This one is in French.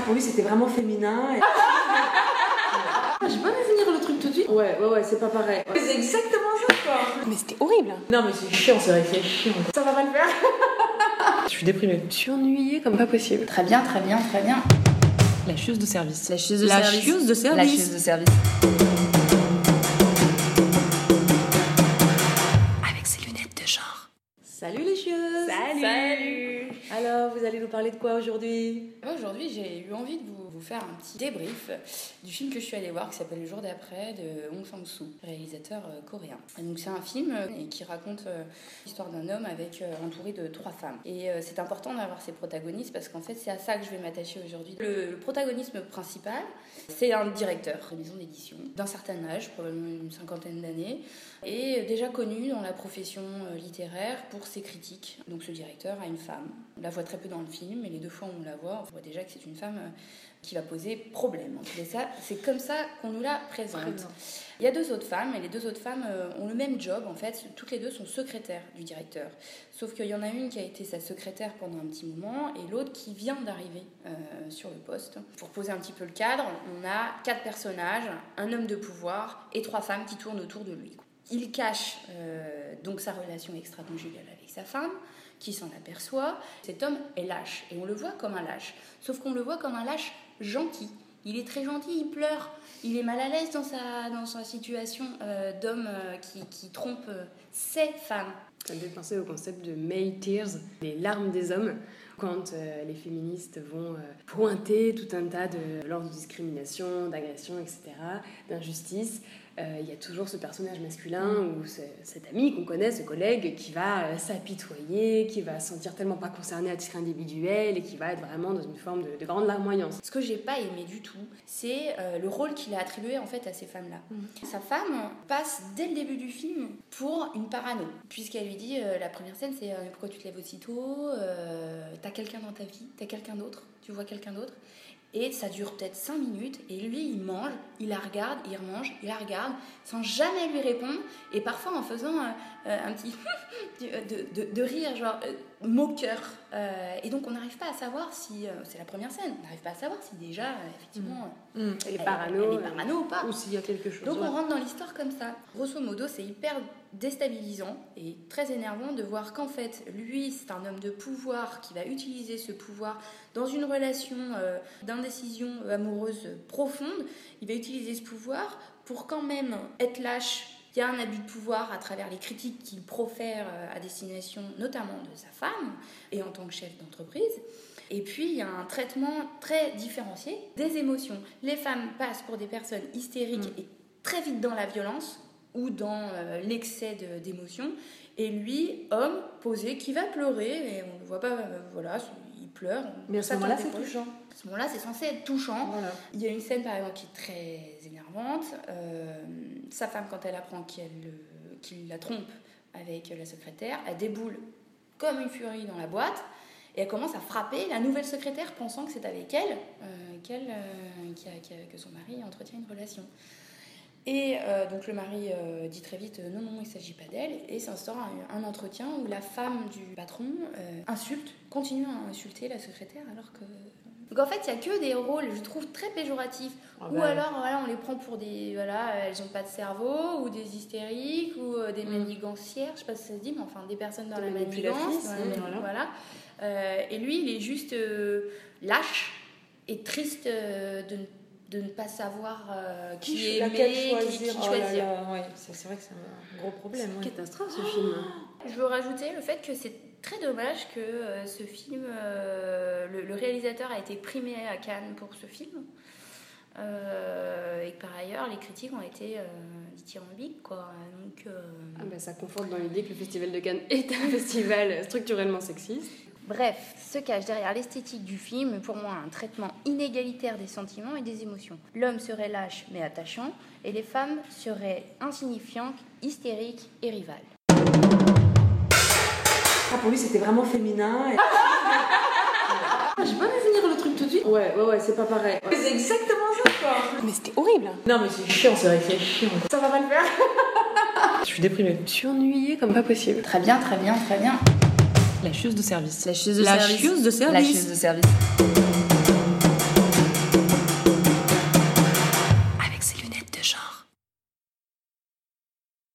Pour lui, c'était vraiment féminin. J'ai pas vu venir le truc tout de suite. Ouais, c'est pas pareil. Ouais. C'est exactement ça, quoi. Mais c'était horrible. Non, mais c'est chiant, c'est vrai que c'est chiant. Ça va pas le faire. Je suis déprimée. Je suis ennuyée comme pas possible. Très bien, très bien, très bien. La chieuse de service. La chieuse de service. La chieuse de service. La chieuse de service. Avec ses lunettes de genre. Salut les chieuses. Salut. Alors, vous allez nous parler de quoi aujourd'hui? Aujourd'hui, j'ai eu envie de vous faire un petit débrief du film que je suis allée voir qui s'appelle Le jour d'après de Hong Sang-soo, réalisateur coréen. Et donc c'est un film qui raconte l'histoire d'un homme entouré de 3 femmes. Et c'est important d'avoir ces protagonistes parce qu'en fait c'est à ça que je vais m'attacher aujourd'hui. Le protagonisme principal, c'est un directeur de maison d'édition d'un certain âge, probablement une 50aine d'années, et déjà connu dans la profession littéraire pour ses critiques. Donc ce directeur a une femme. On la voit très peu dans le film, mais les 2 fois où on la voit, on voit déjà que c'est une femme qui va poser problème. C'est comme ça qu'on nous la présente. Il y a 2 autres femmes, et les 2 autres femmes ont le même job, en fait. Toutes les 2 sont secrétaires du directeur. Sauf qu'il y en a une qui a été sa secrétaire pendant un petit moment, et l'autre qui vient d'arriver sur le poste. Pour poser un petit peu le cadre, on a 4 personnages, un homme de pouvoir et 3 femmes qui tournent autour de lui. Il cache donc sa relation extra-conjugale avec sa femme, qui s'en aperçoit. Cet homme est lâche, et on le voit comme un lâche. Sauf qu'on le voit comme un lâche gentil. Il est très gentil, il pleure, il est mal à l'aise dans sa situation d'homme qui trompe ses femmes. Ça me fait penser au concept de male tears, les larmes des hommes, quand les féministes vont pointer tout un tas de violences, de discrimination, d'agression, etc., d'injustice. Il y a toujours ce personnage masculin ou cet ami qu'on connaît, ce collègue, qui va s'apitoyer, qui va se sentir tellement pas concerné à titre individuel et qui va être vraiment dans une forme de grande larmoyance. Ce que j'ai pas aimé du tout, c'est le rôle qu'il a attribué en fait à ces femmes-là. Sa femme passe dès le début du film pour une parano, puisqu'elle lui dit, la première scène c'est pourquoi tu te lèves aussitôt, t'as quelqu'un dans ta vie, t'as quelqu'un d'autre, tu vois quelqu'un d'autre. Et ça dure peut-être 5 minutes, et lui, il mange, il la regarde, il remange, il la regarde, sans jamais lui répondre, et parfois en faisant un petit de rire, genre moqueur. Et donc on n'arrive pas à savoir si, c'est la première scène, on n'arrive pas à savoir si déjà, effectivement, elle est parano ou pas. Ou s'il y a quelque chose. Donc on rentre dans l'histoire comme ça. Grosso modo, c'est hyper déstabilisant et très énervant de voir qu'en fait, lui, c'est un homme de pouvoir qui va utiliser ce pouvoir dans une relation d'indécision amoureuse profonde. Il va utiliser ce pouvoir pour quand même être lâche. Il y a un abus de pouvoir à travers les critiques qu'il profère à destination notamment de sa femme et en tant que chef d'entreprise. Et puis, il y a un traitement très différencié des émotions. Les femmes passent pour des personnes hystériques et très vite dans la violence ou dans l'excès d'émotions. Et lui, homme, posé, qui va pleurer, et on ne le voit pas, voilà, il pleure. Mais à ce moment-là, c'est touchant. À ce moment-là, c'est censé être touchant. Voilà. Il y a une scène, par exemple, qui est très énervante. Sa femme, quand elle apprend qu'il la trompe avec la secrétaire, elle déboule comme une furie dans la boîte, et elle commence à frapper la nouvelle secrétaire, pensant que c'est avec elle que son mari entretient une relation. Et donc le mari dit très vite non, il ne s'agit pas d'elle, et s'instaure un entretien où la femme du patron continue à insulter la secrétaire alors que... Donc en fait, il n'y a que des rôles, je trouve, très péjoratifs. Ou alors, voilà, on les prend pour des... Voilà, elles n'ont pas de cerveau, ou des hystériques, ou des manigancières, je ne sais pas si ça se dit, mais enfin, des personnes dans la manigance. Voilà. Et lui, il est juste lâche et triste de ne pas savoir qui aimer, qui choisir. Ouais, c'est vrai que c'est un gros problème. C'est une catastrophe, ce film. Je veux rajouter le fait que c'est très dommage que ce film, le réalisateur a été primé à Cannes pour ce film, et que par ailleurs les critiques ont été dithyrambiques, quoi. Donc, ça conforte dans l'idée que le Festival de Cannes est un festival structurellement sexiste. Bref, se cache derrière l'esthétique du film, pour moi, un traitement inégalitaire des sentiments et des émotions. L'homme serait lâche mais attachant, et les femmes seraient insignifiantes, hystériques et rivales. Pour lui, c'était vraiment féminin. Et... J'ai pas vu venir le truc tout de suite. Ouais, c'est pas pareil. Ouais. C'est exactement ça, quoi. Mais c'était horrible. Non, mais c'est chiant, c'est vrai que c'est chiant. Ça va pas le faire. Je suis déprimée. Je suis ennuyée comme pas possible. Très bien, très bien, très bien. La chieuse de service. La chieuse de service. La chieuse de service. La chieuse de service.